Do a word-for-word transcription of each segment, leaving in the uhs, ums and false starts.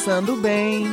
Pensando Bem.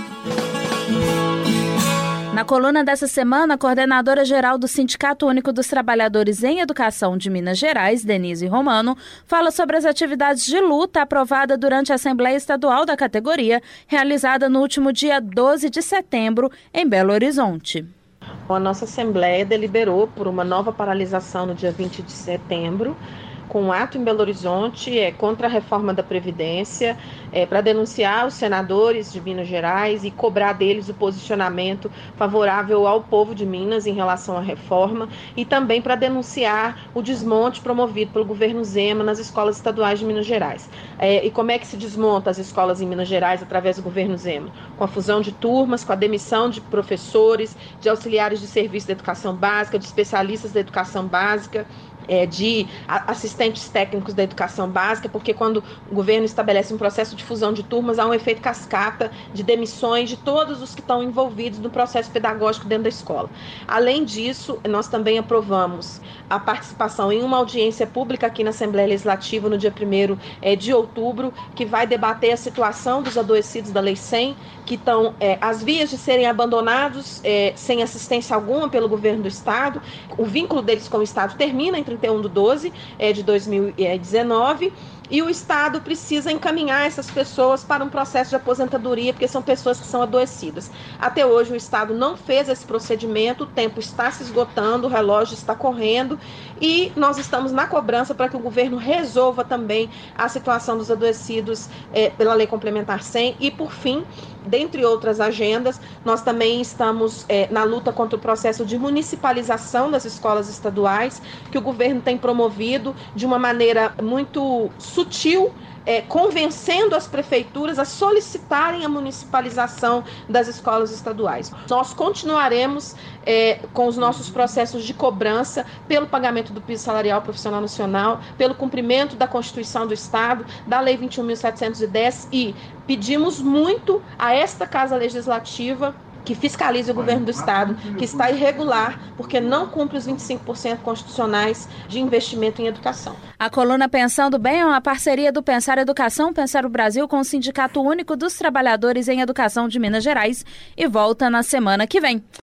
Na coluna dessa semana, a coordenadora-geral do Sindicato Único dos Trabalhadores em Educação de Minas Gerais, Denise Romano, fala sobre as atividades de luta aprovada durante a Assembleia Estadual da categoria, realizada no último dia doze de setembro, em Belo Horizonte. A nossa Assembleia deliberou por uma nova paralisação no dia vinte de setembro, com um ato em Belo Horizonte é, contra a reforma da Previdência, é, para denunciar os senadores de Minas Gerais e cobrar deles o posicionamento favorável ao povo de Minas em relação à reforma e também para denunciar o desmonte promovido pelo governo Zema nas escolas estaduais de Minas Gerais. É, e como é que se desmonta as escolas em Minas Gerais através do governo Zema? Com a fusão de turmas, com a demissão de professores, de auxiliares de serviço da educação básica, de especialistas da educação básica, É, de assistentes técnicos da educação básica, porque quando o governo estabelece um processo de fusão de turmas, há um efeito cascata de demissões de todos os que estão envolvidos no processo pedagógico dentro da escola. Além disso, nós também aprovamos a participação em uma audiência pública aqui na Assembleia Legislativa no dia primeiro de outubro, que vai debater a situação dos adoecidos da Lei cem, que estão é, às vias de serem abandonados é, sem assistência alguma pelo governo do Estado. O vínculo deles com o Estado termina em trinta e um de doze de dois mil e dezenove e o Estado precisa encaminhar essas pessoas para um processo de aposentadoria, porque são pessoas que são adoecidas. Até hoje o Estado não fez esse procedimento, o tempo está se esgotando, o relógio está correndo e nós estamos na cobrança para que o governo resolva também a situação dos adoecidos é, pela Lei Complementar cem e, por fim, dentre outras agendas, nós também estamos é, na luta contra o processo de municipalização das escolas estaduais, que o governo tem promovido de uma maneira muito sutil, é, convencendo as prefeituras a solicitarem a municipalização das escolas estaduais. Nós continuaremos é, com os nossos processos de cobrança pelo pagamento do piso salarial profissional nacional, pelo cumprimento da Constituição do Estado, da Lei vinte e um mil setecentos e dez e pedimos muito a esta Casa Legislativa que fiscalize o governo do Estado, que está irregular, porque não cumpre os vinte e cinco por cento constitucionais de investimento em educação. A coluna Pensando Bem é uma parceria do Pensar Educação, Pensar o Brasil com o Sindicato Único dos Trabalhadores em Educação de Minas Gerais e volta na semana que vem.